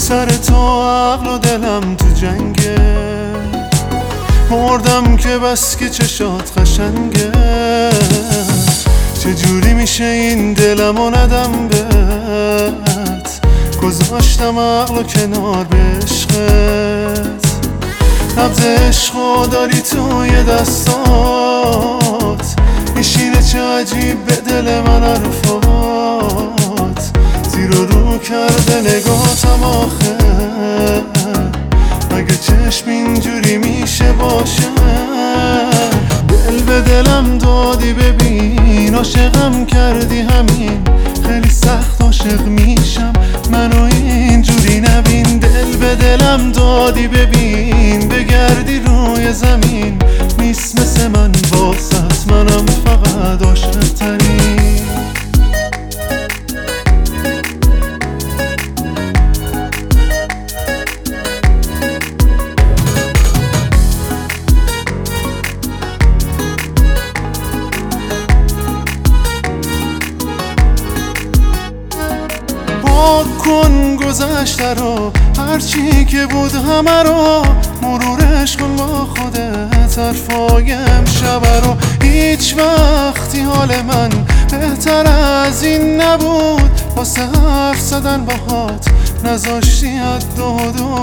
سر تو عقل و دلم تو جنگه، مردم که بس که چشات قشنگه. چجوری میشه این دلمو ندم بهت، گذاشتم عقل و کنار به عشقت. نبض عشقو داری توی دستات، میشینه چه عجیب به دل من حرفات. زیر و رو کرده نگاهتم آخه، مگه چشم اینجوری میشه باشه؟ دل به دلم دادی ببین، عاشقم کردی همین، خیلی سخت عاشق میشم منو اینجوری نبین. دل به دلم دادی ببین، بگردی روی زمین، نیست مثل من باست، منم فقط عاشق ترین. کن گذشته رو، هرچی که بود همه رو، مرورش کن با خودت حرفای امشب رو. هیچ وقتی حال من بهتر از این نبود، واسه حرف زدن باهات نذاشتی حد و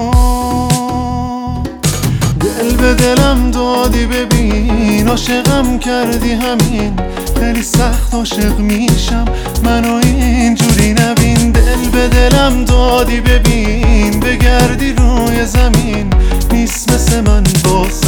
حدود. دل به دلم دادی ببین، عاشقم کردی همین، خیلی سخت عاشق میشم منو اینجوری نبین. دل به دلم دادی ببین، بگردی روی زمین، نیست مثل من باز